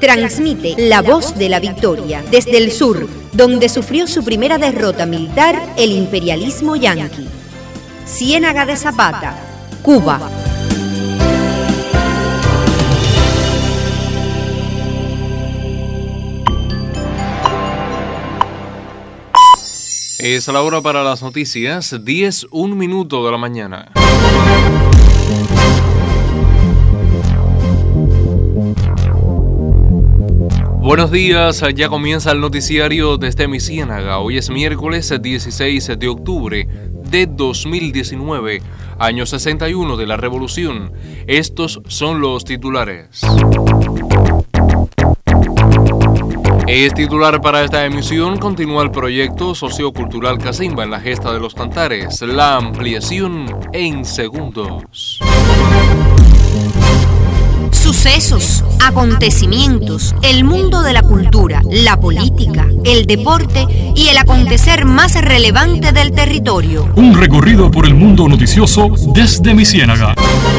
Transmite La Voz de la Victoria desde el sur, donde sufrió su primera derrota militar el imperialismo yanqui. Ciénaga de Zapata, Cuba. Es la hora para las noticias, 10:01 de la mañana. Buenos días, ya comienza el noticiario desde mi Ciénaga. Hoy es miércoles 16 de octubre de 2019, año 61 de la Revolución. Estos son los titulares. Es titular para esta emisión: continúa el proyecto sociocultural Casimba en la Gesta de los Cantares, la ampliación en segundos. Sucesos, acontecimientos, el mundo de la cultura, la política, el deporte y el acontecer más relevante del territorio. Un recorrido por el mundo noticioso desde mi Ciénaga.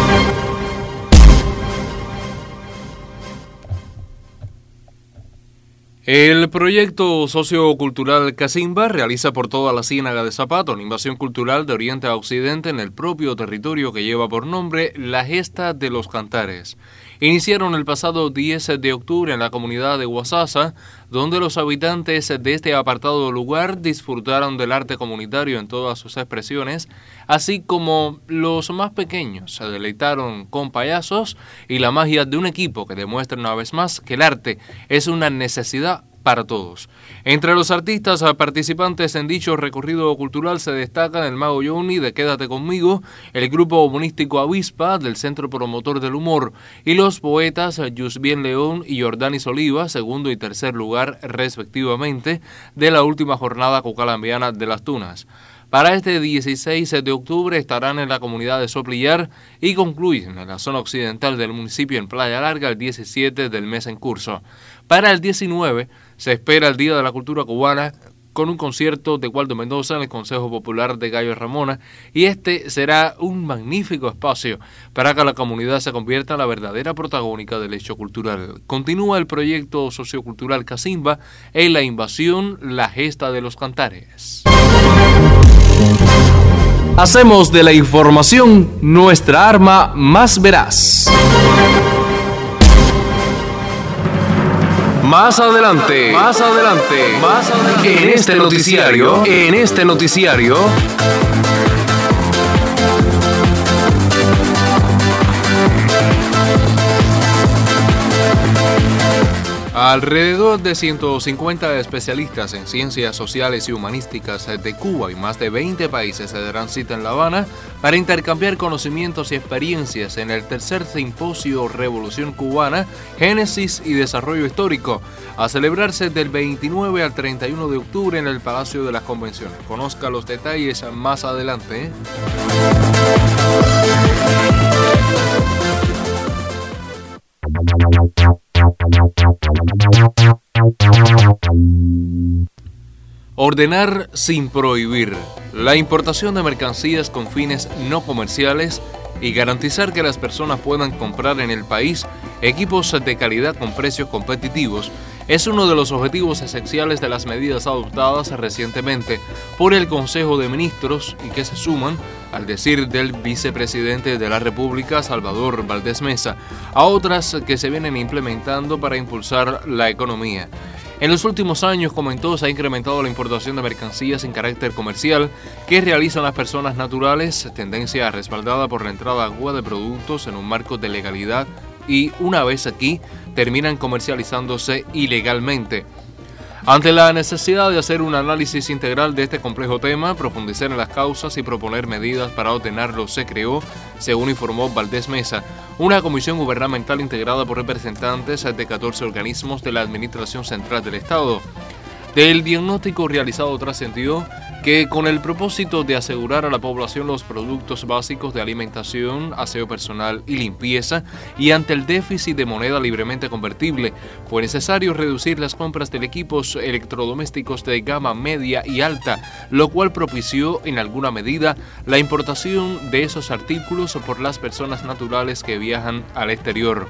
El proyecto sociocultural Casimba realiza por toda la Ciénaga de Zapata una invasión cultural de oriente a occidente en el propio territorio que lleva por nombre la Gesta de los Cantares. Iniciaron el pasado 10 de octubre en la comunidad de Guasasa, donde los habitantes de este apartado lugar disfrutaron del arte comunitario en todas sus expresiones, así como los más pequeños se deleitaron con payasos y la magia de un equipo que demuestra una vez más que el arte es una necesidad para todos. Entre los artistas participantes en dicho recorrido cultural se destacan el Mago Johnny de Quédate Conmigo, el grupo humorístico Avispa del Centro Promotor del Humor y los poetas Yusbien León y Jordanis Oliva, segundo y tercer lugar respectivamente de la última jornada cocalambiana de las Tunas. Para este 16 de octubre estarán en la comunidad de Soplillar y concluyen en la zona occidental del municipio en Playa Larga el 17 del mes en curso. Para el 19 se espera el Día de la Cultura Cubana con un concierto de Waldo Mendoza en el Consejo Popular de Gallo Ramona, y este será un magnífico espacio para que la comunidad se convierta en la verdadera protagónica del hecho cultural. Continúa el proyecto sociocultural Casimba en la invasión La Gesta de los Cantares. Hacemos de la información nuestra arma más veraz. Más adelante, en este noticiario. Alrededor de 150 especialistas en ciencias sociales y humanísticas de Cuba y más de 20 países se darán cita en La Habana para intercambiar conocimientos y experiencias en el tercer simposio Revolución Cubana, Génesis y Desarrollo Histórico, a celebrarse del 29 al 31 de octubre en el Palacio de las Convenciones. Conozca los detalles más adelante. Ordenar sin prohibir la importación de mercancías con fines no comerciales y garantizar que las personas puedan comprar en el país equipos de calidad con precios competitivos es uno de los objetivos esenciales de las medidas adoptadas recientemente por el Consejo de Ministros y que se suman, al decir del vicepresidente de la República, Salvador Valdés Mesa, a otras que se vienen implementando para impulsar la economía. En los últimos años, comentó, se ha incrementado la importación de mercancías sin carácter comercial que realizan las personas naturales, tendencia respaldada por la entrada a Cuba de productos en un marco de legalidad y, una vez aquí, terminan comercializándose ilegalmente. Ante la necesidad de hacer un análisis integral de este complejo tema, profundizar en las causas y proponer medidas para ordenarlo, se creó, según informó Valdés Mesa, una comisión gubernamental integrada por representantes de 14 organismos de la Administración Central del Estado. Del diagnóstico realizado trascendió que con el propósito de asegurar a la población los productos básicos de alimentación, aseo personal y limpieza, y ante el déficit de moneda libremente convertible, fue necesario reducir las compras de equipos electrodomésticos de gama media y alta, lo cual propició en alguna medida la importación de esos artículos por las personas naturales que viajan al exterior.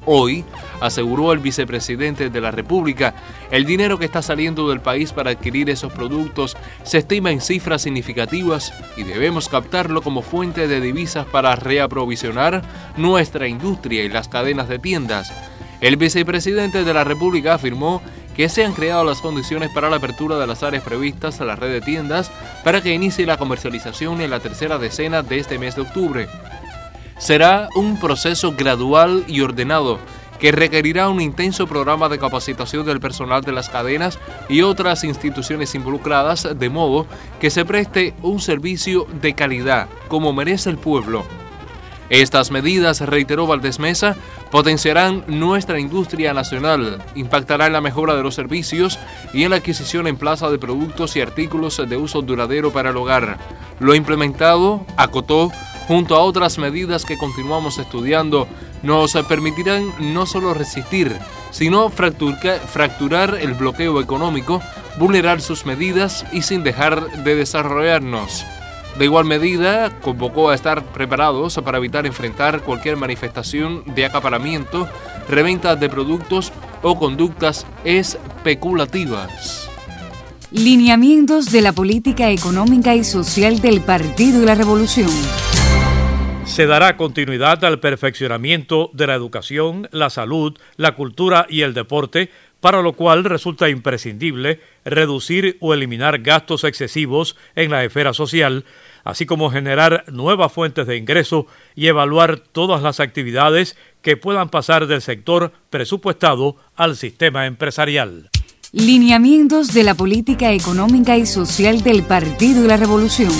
Hoy, aseguró el vicepresidente de la República, el dinero que está saliendo del país para adquirir esos productos se estima en cifras significativas y debemos captarlo como fuente de divisas para reaprovisionar nuestra industria y las cadenas de tiendas. El vicepresidente de la República afirmó que se han creado las condiciones para la apertura de las áreas previstas a la red de tiendas para que inicie la comercialización en la tercera decena de este mes de octubre. Será un proceso gradual y ordenado que requerirá un intenso programa de capacitación del personal de las cadenas y otras instituciones involucradas, de modo que se preste un servicio de calidad, como merece el pueblo. Estas medidas, reiteró Valdés Mesa, potenciarán nuestra industria nacional, impactará en la mejora de los servicios y en la adquisición en plaza de productos y artículos de uso duradero para el hogar. Lo implementado, acotó, junto a otras medidas que continuamos estudiando, nos permitirán no solo resistir, sino fracturar el bloqueo económico, vulnerar sus medidas y sin dejar de desarrollarnos. De igual medida, convocó a estar preparados para evitar enfrentar cualquier manifestación de acaparamiento, reventa de productos o conductas especulativas. Lineamientos de la política económica y social del Partido de la Revolución. Se dará continuidad al perfeccionamiento de la educación, la salud, la cultura y el deporte, para lo cual resulta imprescindible reducir o eliminar gastos excesivos en la esfera social, así como generar nuevas fuentes de ingreso y evaluar todas las actividades que puedan pasar del sector presupuestado al sistema empresarial. Lineamientos de la política económica y social del Partido de la Revolución.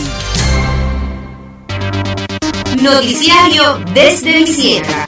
Noticiario desde mi Ciénaga.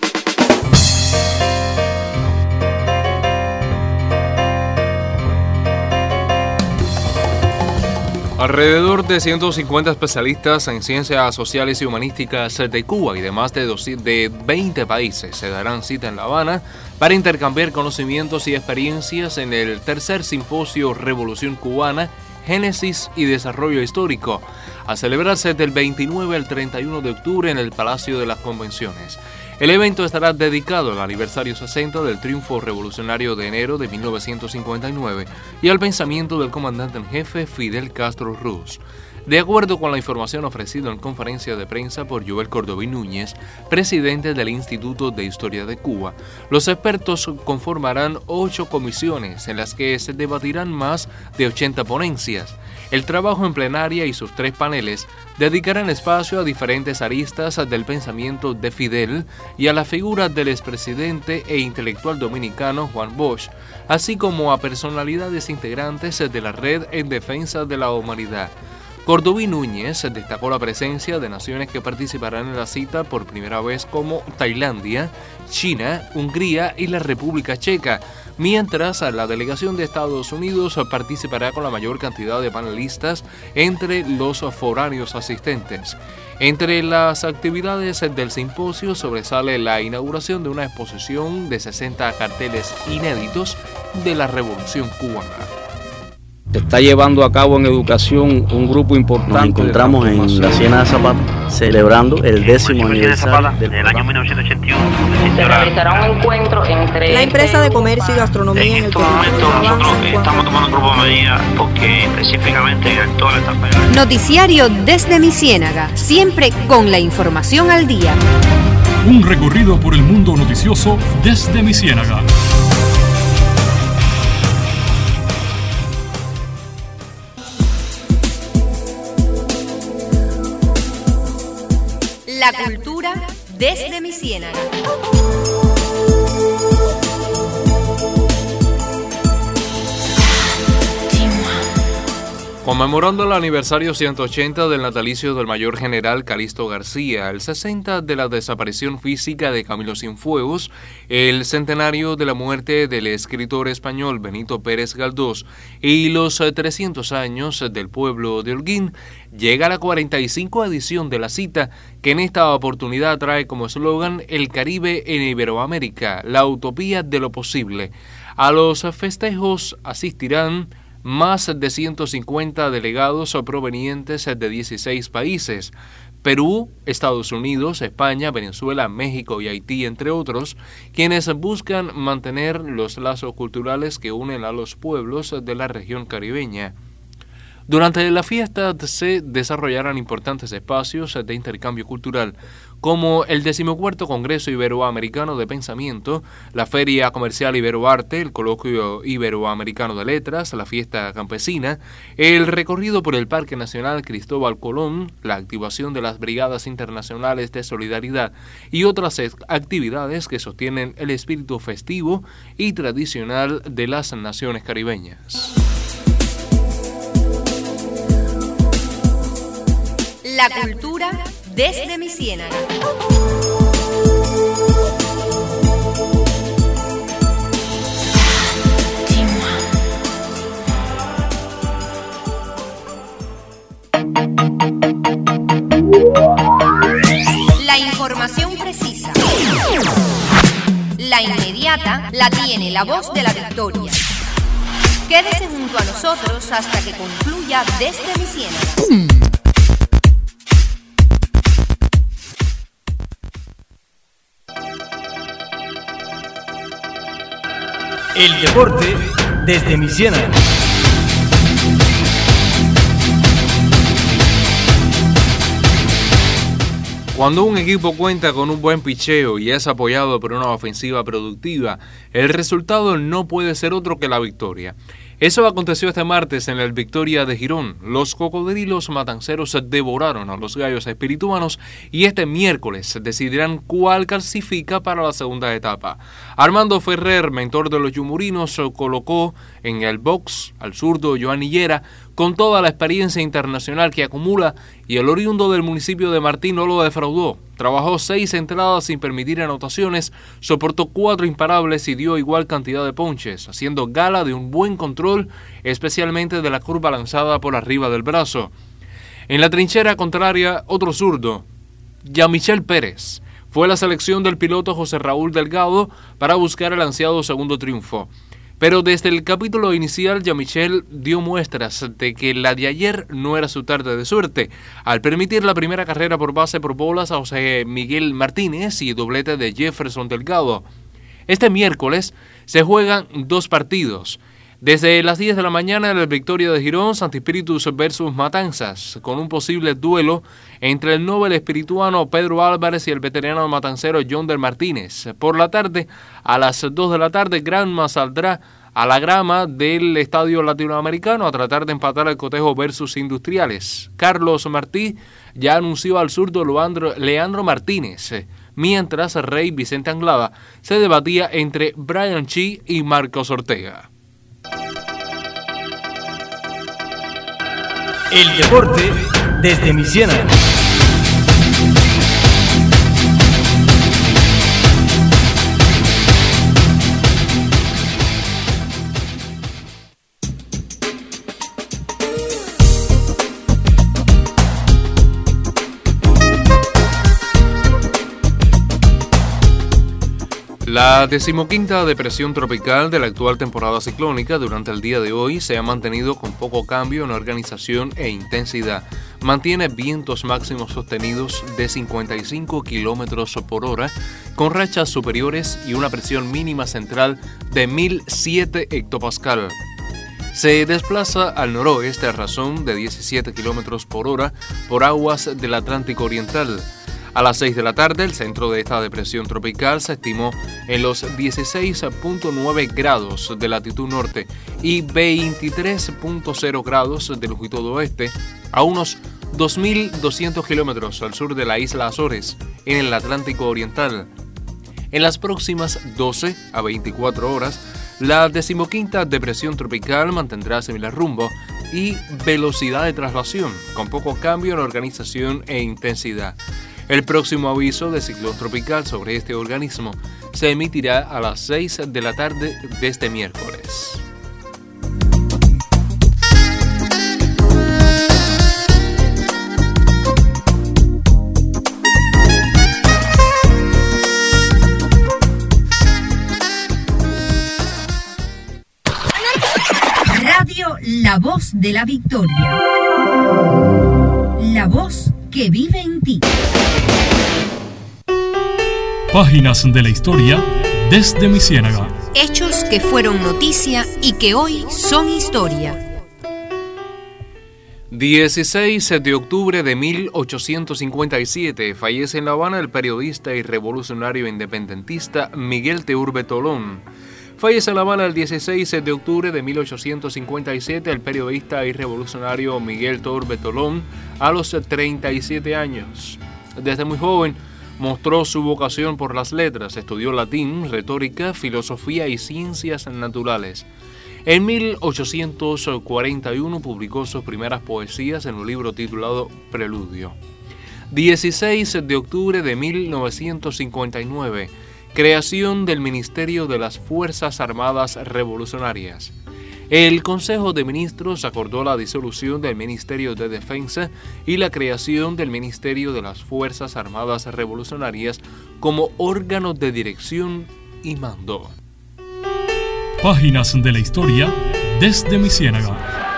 Alrededor de 150 especialistas en ciencias sociales y humanísticas de Cuba y de más de 20 países se darán cita en La Habana para intercambiar conocimientos y experiencias en el tercer simposio Revolución Cubana, Génesis y Desarrollo Histórico, a celebrarse del 29 al 31 de octubre en el Palacio de las Convenciones. El evento estará dedicado al aniversario 60 del triunfo revolucionario de enero de 1959 y al pensamiento del comandante en jefe Fidel Castro Ruz. De acuerdo con la información ofrecida en conferencia de prensa por Joel Cordoví Núñez, presidente del Instituto de Historia de Cuba, los expertos conformarán 8 comisiones en las que se debatirán más de 80 ponencias. El trabajo en plenaria y sus 3 paneles dedicarán espacio a diferentes aristas del pensamiento de Fidel y a la figura del expresidente e intelectual dominicano Juan Bosch, así como a personalidades integrantes de la Red en Defensa de la Humanidad. Cordoví Núñez destacó la presencia de naciones que participarán en la cita por primera vez como Tailandia, China, Hungría y la República Checa, mientras la delegación de Estados Unidos participará con la mayor cantidad de panelistas entre los foráneos asistentes. Entre las actividades del simposio sobresale la inauguración de una exposición de 60 carteles inéditos de la Revolución Cubana. Se está llevando a cabo en educación un grupo importante. Nos encontramos en la Ciénaga de Zapata celebrando el 10º aniversario del año 1981. Se realizará un encuentro entre la empresa de comercio y gastronomía. En estos momentos nosotros estamos tomando un grupo de medidas porque específicamente en toda la etapa. Noticiario desde mi Ciénaga, siempre con la información al día. Un recorrido por el mundo noticioso desde mi Ciénaga. La cultura desde mi Ciénaga. Conmemorando el aniversario 180 del natalicio del mayor general Calixto García, el 60 de la desaparición física de Camilo Cienfuegos, el centenario de la muerte del escritor español Benito Pérez Galdós y los 300 años del pueblo de Holguín, llega la 45 edición de la cita, que en esta oportunidad trae como eslogan El Caribe en Iberoamérica, la utopía de lo posible. A los festejos asistirán más de 150 delegados provenientes de 16 países. Perú, Estados Unidos, España, Venezuela, México y Haití, entre otros, quienes buscan mantener los lazos culturales que unen a los pueblos de la región caribeña. Durante la fiesta se desarrollarán importantes espacios de intercambio cultural, como el 14º Congreso Iberoamericano de Pensamiento, la Feria Comercial Iberoarte, el Coloquio Iberoamericano de Letras, la Fiesta Campesina, el recorrido por el Parque Nacional Cristóbal Colón, la activación de las Brigadas Internacionales de Solidaridad y otras actividades que sostienen el espíritu festivo y tradicional de las naciones caribeñas. La cultura desde mi ciénaga. La información precisa, la inmediata, la tiene la voz de la victoria. Quédese junto a nosotros hasta que concluya Desde mi ciénaga. El deporte desde mi ciénaga. Cuando un equipo cuenta con un buen picheo y es apoyado por una ofensiva productiva, el resultado no puede ser otro que la victoria. Eso aconteció este martes en el Victoria de Girón. Los cocodrilos matanceros devoraron a los gallos espirituanos y este miércoles decidirán cuál clasifica para la segunda etapa. Armando Ferrer, mentor de los yumurinos, colocó en el box al zurdo Joan Higuera con toda la experiencia internacional que acumula, y el oriundo del municipio de Martín no lo defraudó. Trabajó 6 entradas sin permitir anotaciones, soportó 4 imparables y dio igual cantidad de ponches, haciendo gala de un buen control, especialmente de la curva lanzada por arriba del brazo. En la trinchera contraria, otro zurdo, Jean-Michel Pérez, fue la selección del piloto José Raúl Delgado para buscar el ansiado segundo triunfo. Pero desde el capítulo inicial, Jean-Michel dio muestras de que la de ayer no era su tarde de suerte, al permitir la primera carrera por base por bolas a José Miguel Martínez y doblete de Jefferson Delgado. Este miércoles se juegan 2 partidos. Desde las 10 de la mañana en el Victoria de Girón, Santi Espíritus versus Matanzas, con un posible duelo entre el Nobel espirituano Pedro Álvarez y el veterano matancero Yonder Martínez. Por la tarde, a las 2 de la tarde, Granma saldrá a la grama del Estadio Latinoamericano a tratar de empatar el cotejo versus Industriales. Carlos Martí ya anunció al zurdo Leandro Martínez, mientras Rey Vicente Anglada se debatía entre Brian Chi y Marcos Ortega. El deporte desde mi ciénaga. La 15ª depresión tropical de la actual temporada ciclónica durante el día de hoy se ha mantenido con poco cambio en organización e intensidad. Mantiene vientos máximos sostenidos de 55 kilómetros por hora, con rachas superiores y una presión mínima central de 1007 hectopascal. Se desplaza al noroeste a razón de 17 kilómetros por hora por aguas del Atlántico Oriental. A las 6 de la tarde, el centro de esta depresión tropical se estimó en los 16.9 grados de latitud norte y 23.0 grados de longitud oeste, a unos 2.200 kilómetros al sur de la isla Azores, en el Atlántico Oriental. En las próximas 12 a 24 horas, la 15ª depresión tropical mantendrá similar rumbo y velocidad de traslación, con poco cambio en organización e intensidad. El próximo aviso de ciclón tropical sobre este organismo se emitirá a las 6 de la tarde de este miércoles. Radio La Voz de la Victoria. La voz que vive en ti. Páginas de la historia desde mi ciénaga. Hechos que fueron noticia y que hoy son historia. 16 de octubre de 1857 fallece en La Habana el periodista y revolucionario independentista Miguel Teurbe Tolón. Fallece en La Habana el 16 de octubre de 1857 el periodista y revolucionario Miguel Teurbe Tolón a los 37 años. Desde muy joven mostró su vocación por las letras, estudió latín, retórica, filosofía y ciencias naturales. En 1841 publicó sus primeras poesías en un libro titulado Preludio. 16 de octubre de 1959, creación del Ministerio de las Fuerzas Armadas Revolucionarias. El Consejo de Ministros acordó la disolución del Ministerio de Defensa y la creación del Ministerio de las Fuerzas Armadas Revolucionarias como órgano de dirección y mando. Páginas de la historia desde mi ciénaga.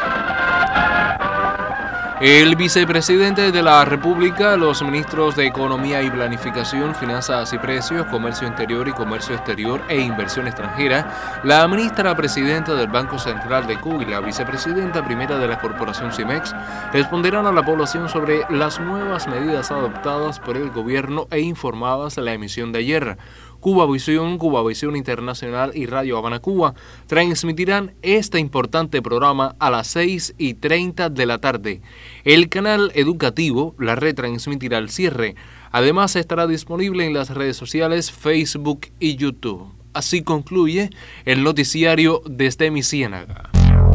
El vicepresidente de la República, los ministros de Economía y Planificación, Finanzas y Precios, Comercio Interior y Comercio Exterior e Inversión Extranjera, la ministra presidenta del Banco Central de Cuba y la vicepresidenta primera de la Corporación CIMEX responderán a la población sobre las nuevas medidas adoptadas por el gobierno e informadas en la emisión de ayer. Cuba Visión Internacional y Radio Habana Cuba transmitirán este importante programa a las 6:30 de la tarde. El canal educativo la retransmitirá al cierre. Además estará disponible en las redes sociales Facebook y YouTube. Así concluye el noticiario desde mi ciénaga.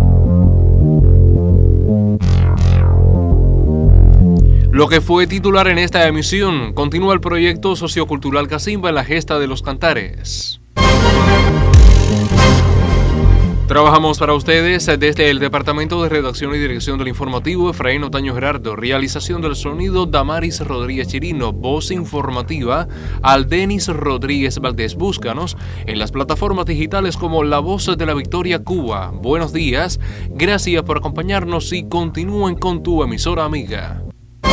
Lo que fue titular en esta emisión: continúa el proyecto sociocultural Casimba en la gesta de los cantares. Trabajamos para ustedes desde el Departamento de Redacción y Dirección del Informativo, Efraín Otaño Gerardo. Realización del sonido, Damaris Rodríguez Chirino. Voz informativa, Aldenis Rodríguez Valdés. Búscanos en las plataformas digitales como La Voz de la Victoria Cuba. Buenos días, gracias por acompañarnos y continúen con tu emisora amiga.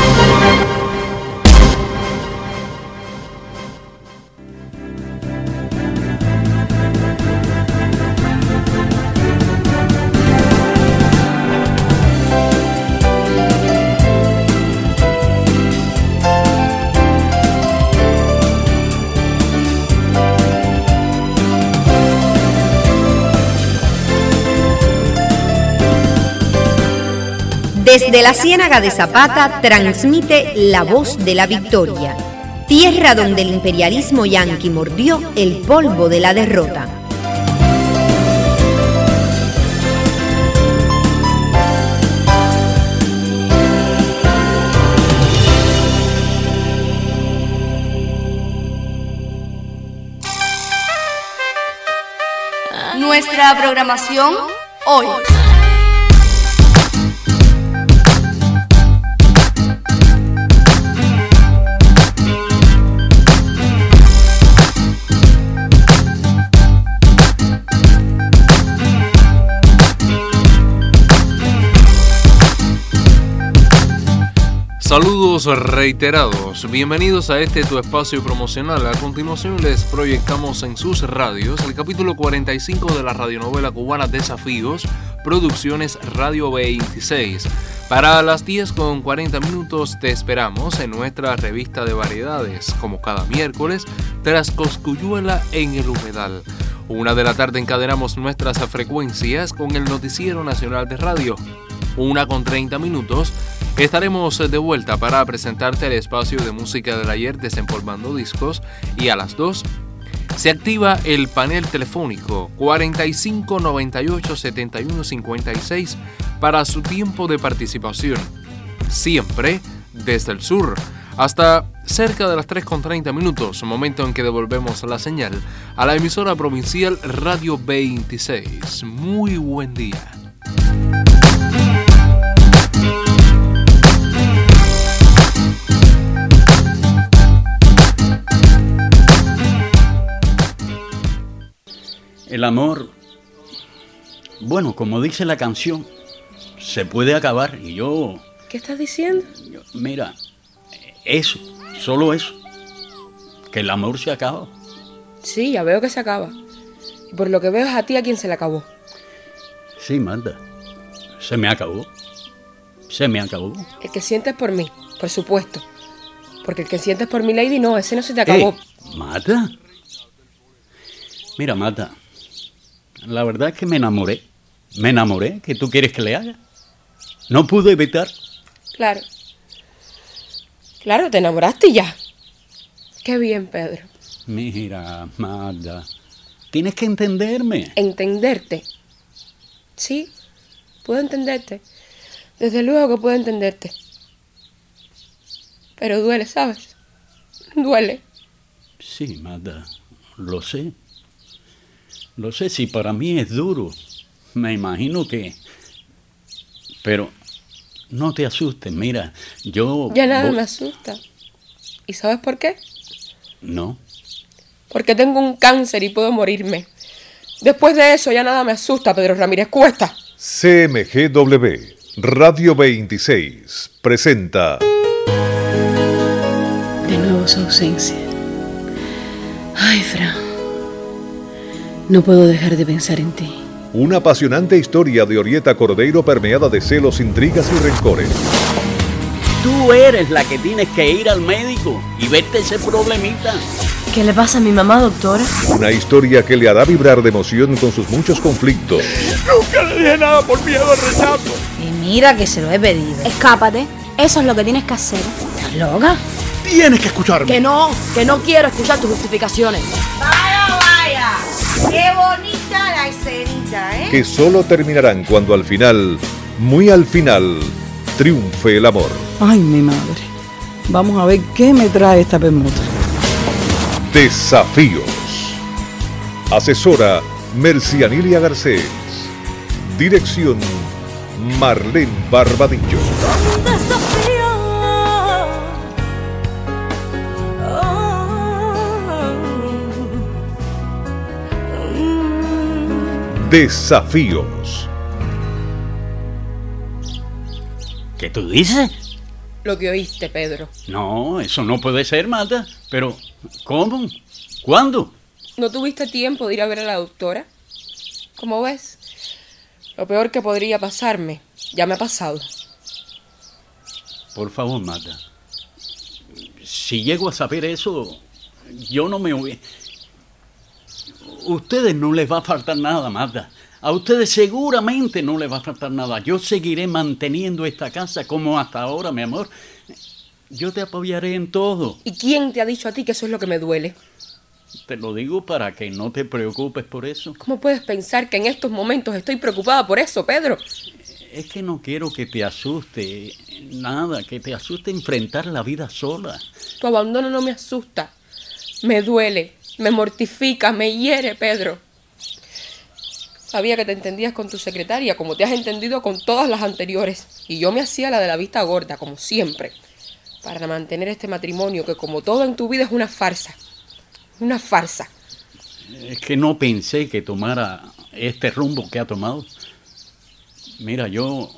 Desde la Ciénaga de Zapata transmite La Voz de la Victoria, tierra donde el imperialismo yanqui mordió el polvo de la derrota. Nuestra programación hoy. Saludos reiterados, bienvenidos a este tu espacio promocional. A continuación les proyectamos en sus radios el capítulo 45 de la radionovela cubana Desafíos, Producciones Radio 26. Para las 10:40 te esperamos en nuestra revista de variedades, como cada miércoles, tras Cosculluela en el Humedal. 1 de la tarde encadenamos nuestras frecuencias con el Noticiero Nacional de Radio. 1:30 estaremos de vuelta para presentarte el espacio de música del ayer Desempolvando Discos, y a las 2 se activa el panel telefónico 45 98 71 56 para su tiempo de participación, siempre desde el sur, hasta cerca de las 3:30, momento en que devolvemos la señal a la emisora provincial Radio 26. Muy buen día. El amor, bueno, como dice la canción, se puede acabar y yo... ¿Qué estás diciendo? Mira, Eso, solo eso. Que el amor se acaba. Sí, ya veo que se acaba. Y por lo que veo es a ti a quien se le acabó. Sí, Magda. Se me acabó. Se me acabó. El que sientes por mí, por supuesto. Porque el que sientes por mi Lady, no, ese no se te acabó. ¿Magda? Mira, Magda, la verdad es que me enamoré. Me enamoré. ¿Qué tú quieres que le haga? No pude evitar. Claro. Claro, te enamoraste y ya. Qué bien, Pedro. Mira, Magda, tienes que entenderme. ¿Entenderte? Sí, puedo entenderte. Desde luego que puedo entenderte. Pero duele, ¿sabes? Duele. Sí, Magda, lo sé. Lo sé, sí, para mí es duro. Me imagino que... Pero no te asustes, mira, yo... Ya nada me asusta. ¿Y sabes por qué? No. Porque tengo un cáncer y puedo morirme. Después de eso ya nada me asusta, Pedro Ramírez Cuesta. CMGW Radio 26 presenta... De nuevo su ausencia. Ay, Fran, no puedo dejar de pensar en ti. Una apasionante historia de Orieta Cordeiro permeada de celos, intrigas y rencores. Tú eres la que tienes que ir al médico y verte ese problemita. ¿Qué le pasa a mi mamá, doctora? Una historia que le hará vibrar de emoción con sus muchos conflictos. Nunca le dije nada por miedo al rechazo. Y mira que se lo he pedido. Escápate, eso es lo que tienes que hacer. ¿Estás loca? Tienes que escucharme. Que no quiero escuchar tus justificaciones. Vaya, qué bonita la escenita, ¿eh? Que solo terminarán cuando al final, muy al final, triunfe el amor. Ay, mi madre. Vamos a ver qué me trae esta permuta. Desafíos. Asesora Mercianilia Garcés. Dirección Marlene Barbadillo. Desafíos. ¿Qué tú dices? Lo que oíste, Pedro. No, eso no puede ser, Magda. Pero, ¿cómo? ¿Cuándo? ¿No tuviste tiempo de ir a ver a la doctora? ¿Cómo ves? Lo peor que podría pasarme, ya me ha pasado. Por favor, Magda. Si llego a saber eso, yo no me voy. Ustedes no les va a faltar nada, Magda. A ustedes seguramente no les va a faltar nada. Yo seguiré manteniendo esta casa como hasta ahora, mi amor. Yo te apoyaré en todo. ¿Y quién te ha dicho a ti que eso es lo que me duele? Te lo digo para que no te preocupes por eso. ¿Cómo puedes pensar que en estos momentos estoy preocupada por eso, Pedro? Es que no quiero que te asuste nada, que te asuste enfrentar la vida sola. Tu abandono no me asusta. Me duele, me mortifica, me hiere, Pedro. Sabía que te entendías con tu secretaria, como te has entendido con todas las anteriores. Y yo me hacía la de la vista gorda, como siempre, para mantener este matrimonio que, como todo en tu vida, es una farsa. Una farsa. Es que no pensé que tomara este rumbo que ha tomado. Mira, yo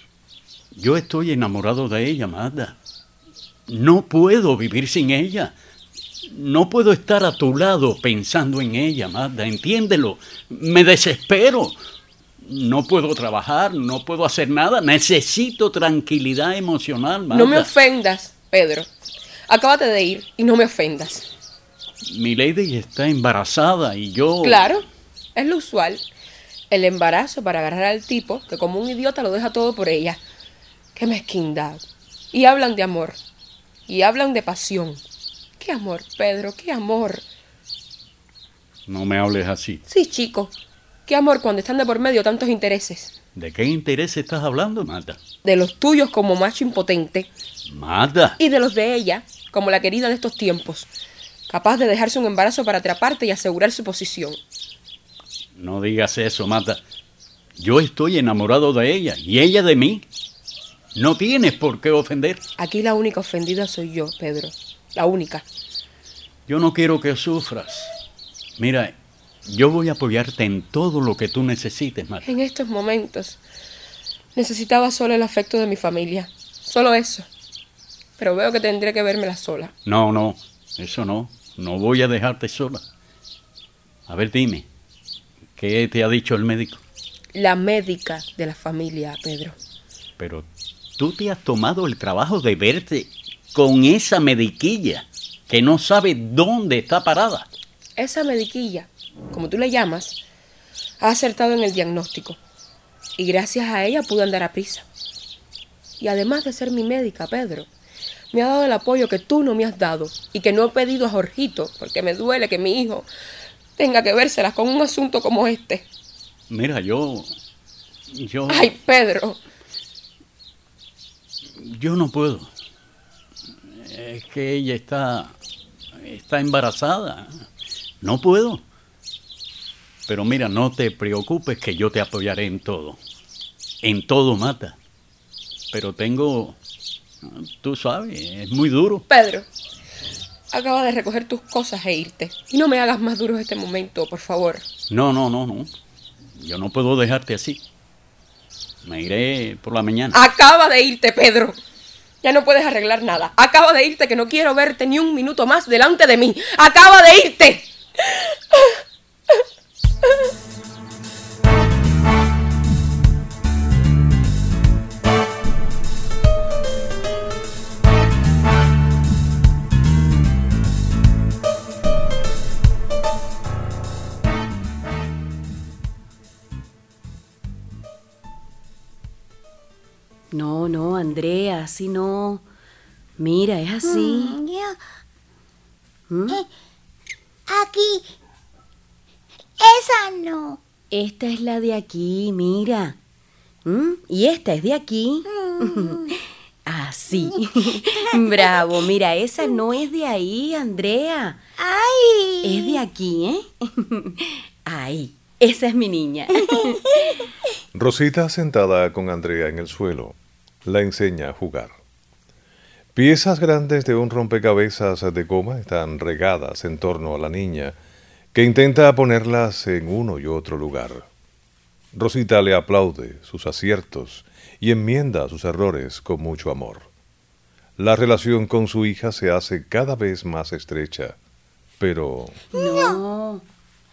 estoy enamorado de ella, Magda. No puedo vivir sin ella. No puedo estar a tu lado pensando en ella, Magda, entiéndelo. Me desespero. No puedo trabajar, no puedo hacer nada. Necesito tranquilidad emocional, Magda. No me ofendas, Pedro. Acábate de ir y no me ofendas. Mi lady está embarazada y yo... Claro, es lo usual. El embarazo para agarrar al tipo que como un idiota lo deja todo por ella. Qué mezquindad. Y hablan de amor. Y hablan de pasión. ¿Qué amor, Pedro? ¿Qué amor? No me hables así. Sí, chico. ¿Qué amor cuando están de por medio tantos intereses? ¿De qué interés estás hablando, Magda? De los tuyos como macho impotente. Magda. Y de los de ella como la querida de estos tiempos. Capaz de dejarse un embarazo para atraparte y asegurar su posición. No digas eso, Magda. Yo estoy enamorado de ella y ella de mí. No tienes por qué ofender. Aquí la única ofendida soy yo, Pedro. La única. Yo no quiero que sufras. Mira, yo voy a apoyarte en todo lo que tú necesites, Magda. En estos momentos necesitaba solo el afecto de mi familia. Solo eso. pero veo que tendré que vérmela sola. No, eso no. No voy a dejarte sola. A ver, dime, ¿qué te ha dicho el médico? La médica de la familia, Pedro. Pero tú te has tomado el trabajo de verte con esa mediquilla que no sabe dónde está parada. Esa mediquilla, como tú le llamas, ha acertado en el diagnóstico. Y gracias a ella pude andar a prisa. Y además de ser mi médica, Pedro, me ha dado el apoyo que tú no me has dado y que no he pedido a Jorgito, porque me duele que mi hijo tenga que vérselas con un asunto como este. Mira, yo... ¡Ay, Pedro! Yo no puedo. Es que ella está embarazada. No puedo. Pero mira, no te preocupes que yo te apoyaré en todo. En todo, Mata. Pero tengo... Tú sabes, es muy duro. Pedro, acaba de recoger tus cosas e irte. Y no me hagas más duro este momento, por favor. No. Yo no puedo dejarte así. Me iré por la mañana. Acaba de irte, Pedro. Ya no puedes arreglar nada. Acaba de irte, que no quiero verte ni un minuto más delante de mí. ¡Acaba de irte! No, Andrea, así no. Mira, es así. Aquí. Esa no. Esta es la de aquí, mira. Y esta es de aquí. Así. Bravo, mira, esa no es de ahí, Andrea. ¡Ay! Es de aquí, ¿eh? Ahí, esa es mi niña. Rosita, sentada con Andrea en el suelo, la enseña a jugar. Piezas grandes de un rompecabezas de goma están regadas en torno a la niña, que intenta ponerlas en uno y otro lugar. Rosita le aplaude sus aciertos y enmienda sus errores con mucho amor. La relación con su hija se hace cada vez más estrecha, pero... No.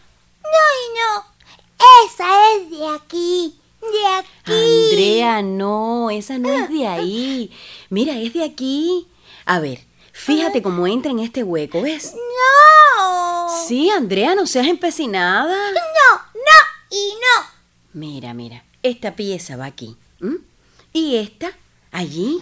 Esa es de aquí. De aquí. Andrea, no, esa no es de ahí. Mira, es de aquí. A ver, fíjate cómo entra en este hueco, ¿ves? No. Sí, Andrea, no seas empecinada. No. Mira, esta pieza va aquí. ¿Y esta? ¿Allí?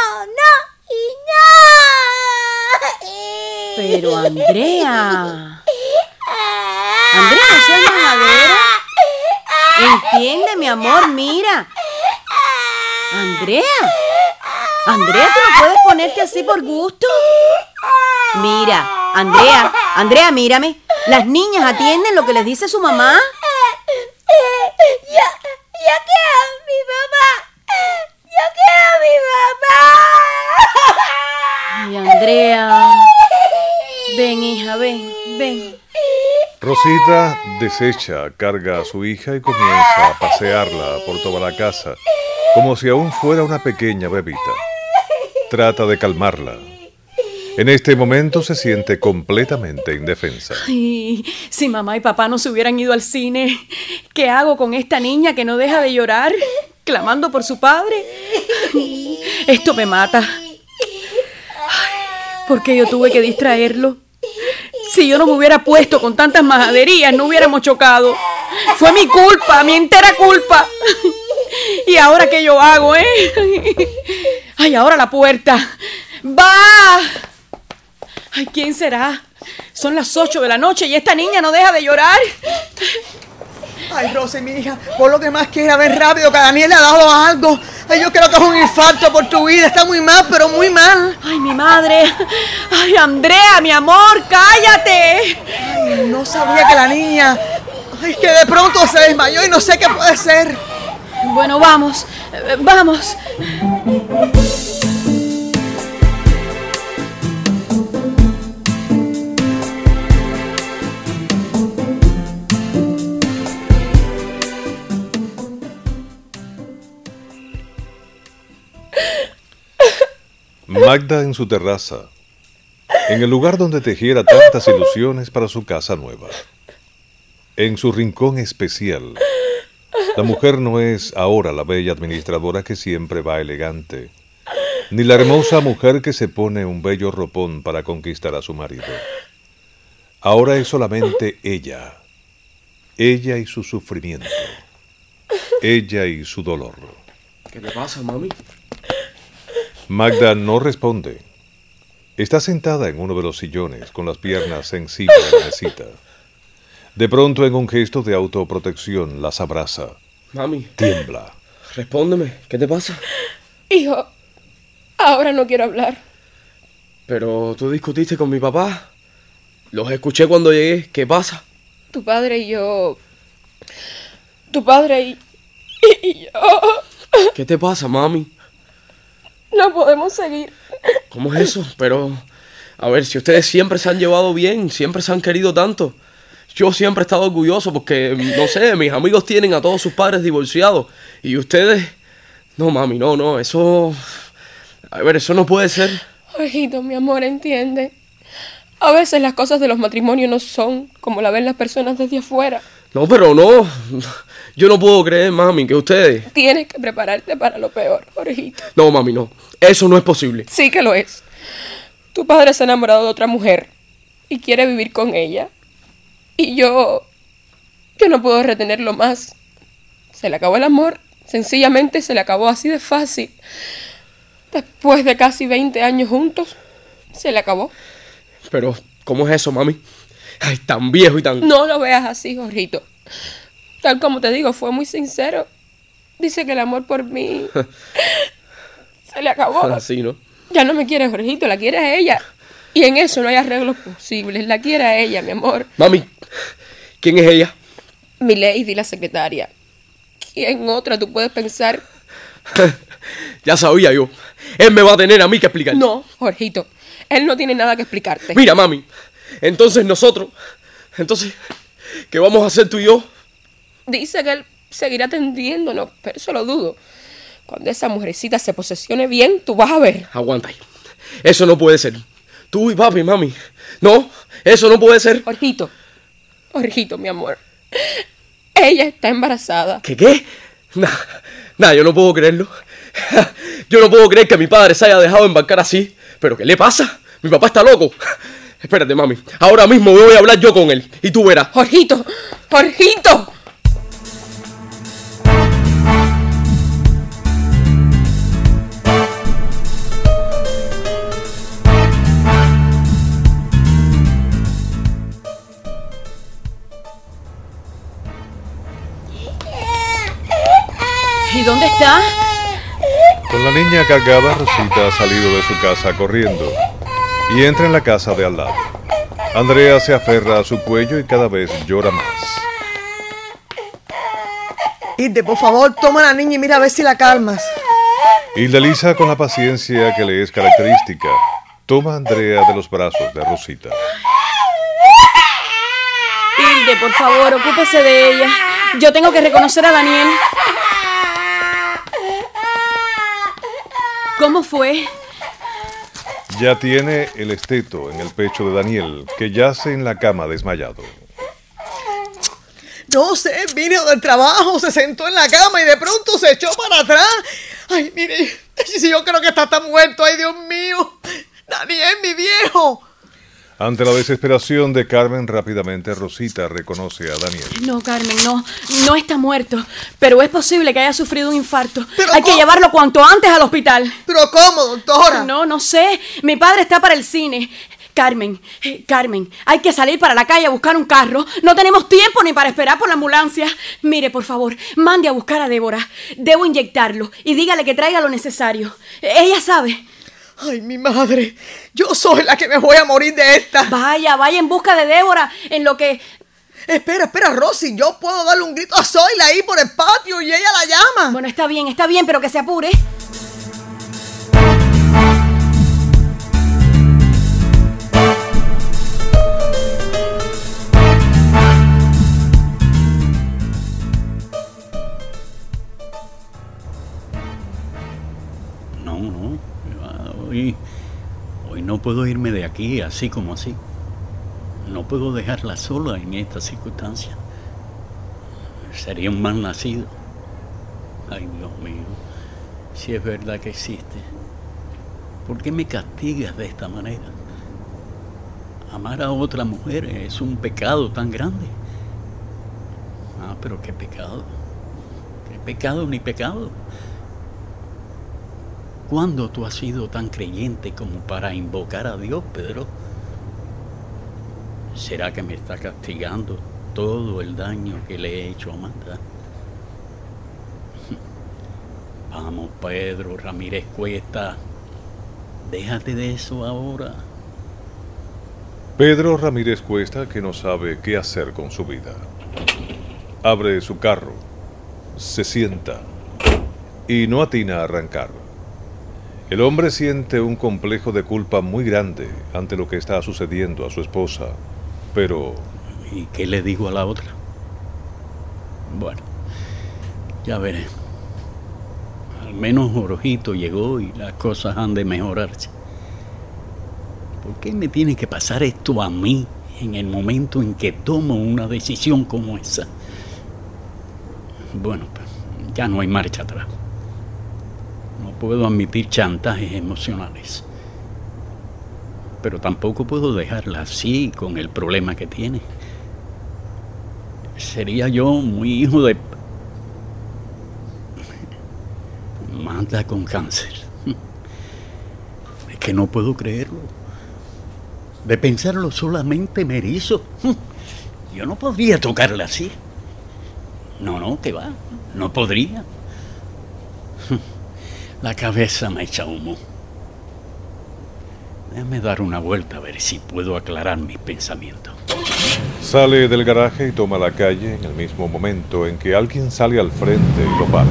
No. Pero, Andrea... Andrea, no seas majadera. Entiende, mi amor, mira. Andrea, ¿tú no puedes ponerte así por gusto? Mira, Andrea, mírame. Las niñas atienden lo que les dice su mamá. Yo quiero a mi mamá. Ay, Andrea. Ven, hija, ven. Rosita, deshecha, carga a su hija y comienza a pasearla por toda la casa, como si aún fuera una pequeña bebita. Trata de calmarla. En este momento se siente completamente indefensa. Ay, si mamá y papá no se hubieran ido al cine, ¿qué hago con esta niña que no deja de llorar, clamando por su padre? Ay, esto me mata. Ay, ¿por qué yo tuve que distraerlo? Si yo no me hubiera puesto con tantas majaderías, no hubiéramos chocado. Fue mi culpa, mi entera culpa. ¿Y ahora qué yo hago, Ay, ahora la puerta. ¡Va! Ay, ¿quién será? Son las 8 de la noche y esta niña no deja de llorar. Ay, Rosy, mi hija, por lo demás quiere ver rápido que a Daniel le ha dado algo. Ay, yo creo que es un infarto por tu vida. Está muy mal, pero muy mal. Ay, mi madre. Ay, Andrea, mi amor, cállate. Ay, no sabía que la niña... Ay, que de pronto se desmayó y no sé qué puede ser. Bueno, vamos. Magda en su terraza, en el lugar donde tejiera tantas ilusiones para su casa nueva. En su rincón especial, la mujer no es ahora la bella administradora que siempre va elegante, ni la hermosa mujer que se pone un bello ropón para conquistar a su marido. Ahora es solamente ella y su sufrimiento, ella y su dolor. ¿Qué le pasa, mami? Magda no responde. Está sentada en uno de los sillones con las piernas encima de la mesita. De pronto, en un gesto de autoprotección, las abraza. Mami. Tiembla. Respóndeme, ¿qué te pasa? Hijo, ahora no quiero hablar. Pero tú discutiste con mi papá. Los escuché cuando llegué. ¿Qué pasa? Tu padre y yo... Tu padre y yo... ¿Qué te pasa, mami? No podemos seguir. ¿Cómo es eso? Pero... A ver, si ustedes siempre se han llevado bien, siempre se han querido tanto... Yo siempre he estado orgulloso porque, no sé, mis amigos tienen a todos sus padres divorciados. Y ustedes... No, mami, no, eso... A ver, eso no puede ser. Jorgito, mi amor, entiende. A veces las cosas de los matrimonios no son como la ven las personas desde afuera. No, pero no. Yo no puedo creer, mami, que ustedes... Tienes que prepararte para lo peor, Jorgito. No, mami, no. Eso no es posible. Sí que lo es. Tu padre se ha enamorado de otra mujer y quiere vivir con ella. Y yo no puedo retenerlo más. Se le acabó el amor. Sencillamente se le acabó así de fácil. Después de casi 20 años juntos, se le acabó. Pero, ¿cómo es eso, mami? Ay, tan viejo y tan... No lo veas así, Jorgito. Tal como te digo, fue muy sincero. Dice que el amor por mí se le acabó. Así, ¿no? Ya no me quiere, Jorgito, la quiere a ella. Y en eso no hay arreglos posibles. La quiere a ella, mi amor. Mami, ¿quién es ella? Mi lady, la secretaria. ¿Quién otra tú puedes pensar? Ya sabía yo. Él me va a tener a mí que explicar. No, Jorgito. Él no tiene nada que explicarte. Mira, mami. Entonces, ¿qué vamos a hacer tú y yo? Dice que él seguirá atendiéndonos, pero eso lo dudo. Cuando esa mujercita se posesione bien, tú vas a ver. Aguanta ahí. Eso no puede ser. Tú y papi, mami. No, eso no puede ser. Jorgito, mi amor. Ella está embarazada. ¿Qué? Nah, yo no puedo creerlo. Yo no puedo creer que mi padre se haya dejado embarcar así. ¿Pero qué le pasa? Mi papá está loco. Espérate, mami. Ahora mismo voy a hablar yo con él. Y tú verás. Jorgito. ¿Y dónde está? Con la niña cargada, Rosita ha salido de su casa corriendo y entra en la casa de al lado. Andrea se aferra a su cuello y cada vez llora más. Hilde, por favor, toma a la niña y mira a ver si la calmas. Hilda Lisa, con la paciencia que le es característica, toma a Andrea de los brazos de Rosita. Hilde, por favor, ocúpese de ella. Yo tengo que reconocer a Daniel. ¿Cómo fue? Ya tiene el esteto en el pecho de Daniel, que yace en la cama desmayado. No sé, vino del trabajo, se sentó en la cama y de pronto se echó para atrás. Ay, mire, si yo creo que está muerto, ay, Dios mío. Daniel, mi viejo. Ante la desesperación de Carmen, rápidamente Rosita reconoce a Daniel. No, Carmen, no está muerto, pero es posible que haya sufrido un infarto. Hay que llevarlo cuanto antes al hospital. ¿Pero cómo, doctora? No sé, mi padre está para el cine. Carmen, hay que salir para la calle a buscar un carro. No tenemos tiempo ni para esperar por la ambulancia. Mire, por favor, mande a buscar a Débora. Debo inyectarlo y dígale que traiga lo necesario. Ella sabe. Ay, mi madre, yo soy la que me voy a morir de esta. Vaya en busca de Débora, en lo que... Espera, Rosy, yo puedo darle un grito a Zoila ahí por el patio y ella la llama. Bueno, está bien, pero que se apure. puedo irme de aquí así como así. No puedo dejarla sola en estas circunstancias. Sería un mal nacido. Ay, Dios mío, si es verdad que existe, ¿por qué me castigas de esta manera? Amar a otra mujer es un pecado tan grande. Ah, pero qué pecado. Qué pecado ni pecado. ¿Cuándo tú has sido tan creyente como para invocar a Dios, Pedro? ¿Será que me está castigando todo el daño que le he hecho a Amanda? Vamos, Pedro Ramírez Cuesta, déjate de eso ahora. Pedro Ramírez Cuesta, que no sabe qué hacer con su vida. Abre su carro, se sienta y no atina a arrancar. El hombre siente un complejo de culpa muy grande ante lo que está sucediendo a su esposa, pero... ¿Y qué le digo a la otra? Bueno, ya veré. Al menos Jorgito llegó y las cosas han de mejorarse. ¿Por qué me tiene que pasar esto a mí en el momento en que tomo una decisión como esa? Bueno, pues ya no hay marcha atrás. No puedo admitir chantajes emocionales. Pero tampoco puedo dejarla así con el problema que tiene. Sería yo muy hijo de... Amanda con cáncer. Es que no puedo creerlo. De pensarlo solamente me erizo. Yo no podría tocarla así. No, que va. No podría. La cabeza me echa humo. Déjame dar una vuelta a ver si puedo aclarar mis pensamientos. Sale del garaje y toma la calle en el mismo momento en que alguien sale al frente y lo para.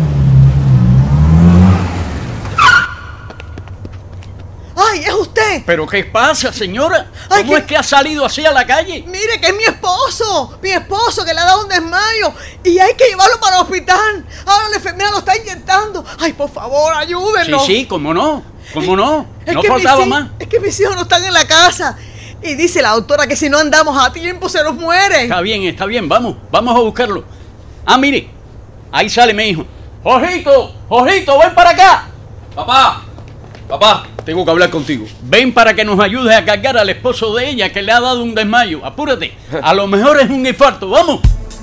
¡Ay, es usted! ¿Pero qué pasa, señora? ¿Cómo es que ha salido así a la calle? Mire, que es mi esposo que le ha dado un desmayo y hay que llevarlo para el hospital. Ahora la enfermera lo está inyectando. Ay, por favor, ayúdenlo. Sí, cómo no. No que faltaba más. Es que mis hijos no están en la casa. Y dice la doctora que si no andamos a tiempo se nos mueren. Está bien, vamos a buscarlo. Ah, mire, ahí sale mi hijo. Jorgito, ven para acá. Papá, tengo que hablar contigo. Ven para que nos ayudes a cargar al esposo de ella que le ha dado un desmayo. Apúrate, a lo mejor es un infarto, vamos.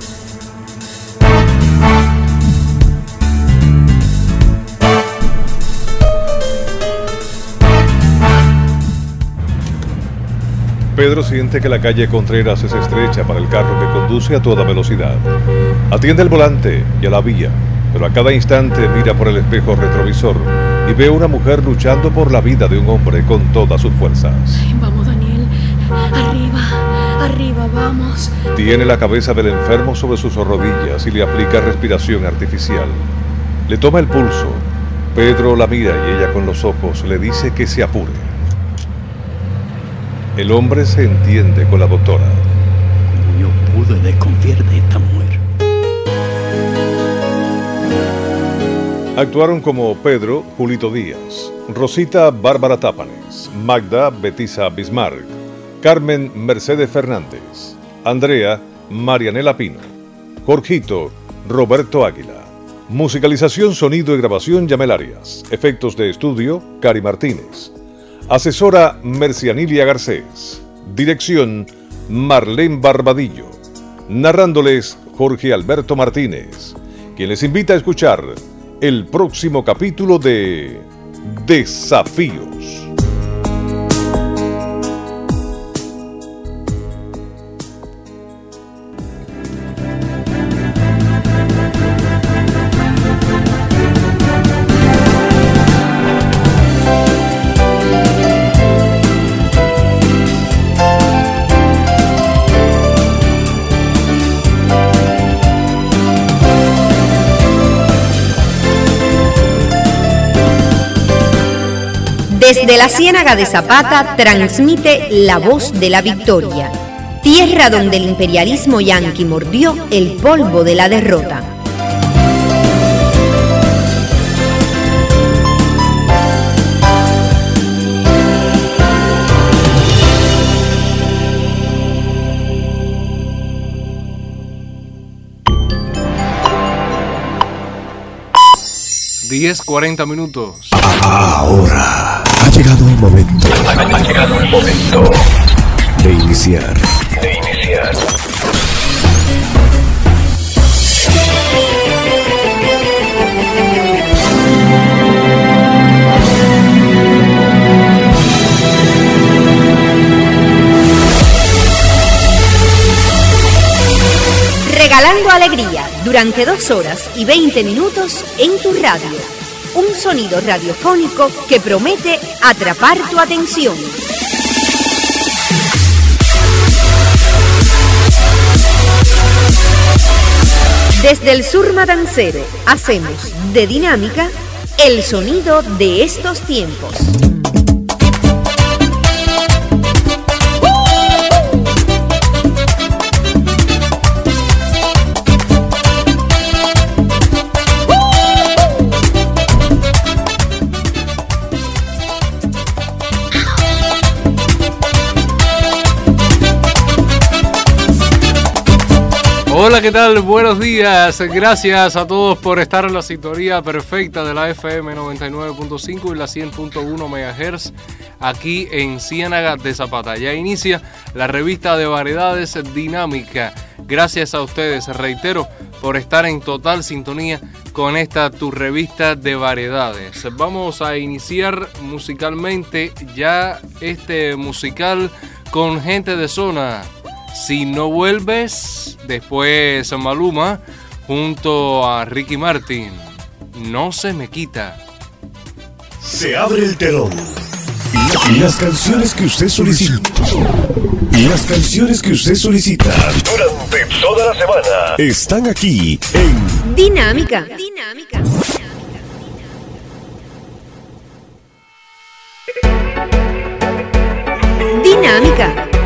Pedro siente que la calle Contreras es estrecha para el carro que conduce a toda velocidad. Atiende el volante y a la vía, pero a cada instante mira por el espejo retrovisor y ve a una mujer luchando por la vida de un hombre con todas sus fuerzas. Vamos, Daniel, arriba, vamos. Tiene la cabeza del enfermo sobre sus rodillas y le aplica respiración artificial. Le toma el pulso. Pedro la mira y ella con los ojos le dice que se apure. El hombre se entiende con la doctora. ¿Cómo yo pude desconfiar de esta mujer? Actuaron como Pedro, Julito Díaz, Rosita, Bárbara Tápanes, Magda, Betisa Bismarck, Carmen, Mercedes Fernández, Andrea, Marianela Pino, Jorgito, Roberto Águila. Musicalización, sonido y grabación, Yamel Arias. Efectos de estudio, Cari Martínez. Asesora, Mercianilia Garcés. Dirección, Marlene Barbadillo. Narrándoles, Jorge Alberto Martínez, quien les invita a escuchar el próximo capítulo de Desafíos. Desde la Ciénaga de Zapata transmite La Voz de la Victoria, tierra donde el imperialismo yanqui mordió el polvo de la derrota. 10:40 minutos. Ahora ha llegado el momento. Ha llegado el momento de iniciar. Regalando alegría durante 2 horas y 20 minutos en tu radio. Un sonido radiofónico que promete atrapar tu atención. Desde el sur matancero hacemos de Dinámica el sonido de estos tiempos. Hola, ¿qué tal? Buenos días. Gracias a todos por estar en la sintonía perfecta de la FM 99.5 y la 100.1 MHz aquí en Ciénaga de Zapata. Ya inicia la revista de variedades Dinámica. Gracias a ustedes, reitero, por estar en total sintonía con esta tu revista de variedades. Vamos a iniciar musicalmente ya este musical con gente de zona. Si no vuelves, después Maluma junto a Ricky Martin. No se me quita. Se abre el telón. Las canciones que usted solicita. Las canciones que usted solicita durante toda la semana están aquí en Dinámica. Dinámica.